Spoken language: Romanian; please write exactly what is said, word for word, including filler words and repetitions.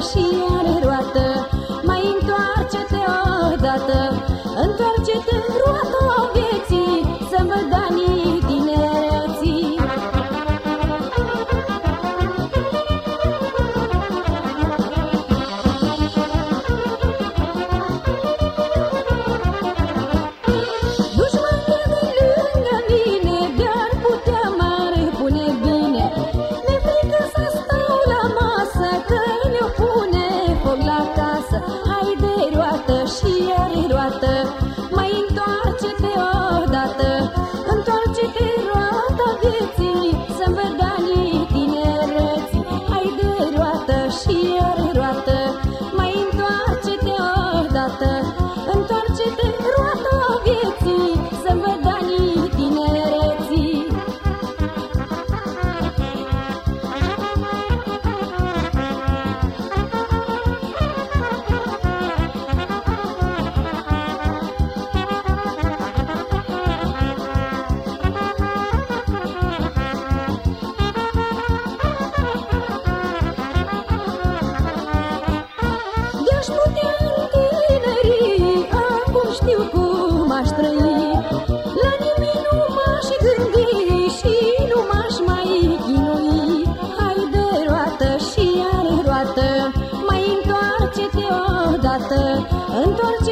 și are roată. Mai întoarce-te odată, întoarce-te roata vieții, să văd anii tinereții. Dușmanii de lângă mine de-ar putea mare pune bine. Mi-e frică să stau la masă, că ne-o pune foc la casă. Haide roată și are roată, mai întoarce-te odată, întoarce-te roata vieții, să-mi văd anii tinereții. Haide roată și are roată, mai întoarce-te odată, întoarce-te roata vieții, să-mi văd anii tinereții. De-aș putea întineri, acum știu cum aș trăi. La nimic nu m-aș gândi și nu m-aș mai chinui. Haide roată și are roată, mai întoarce-te odată, întoarce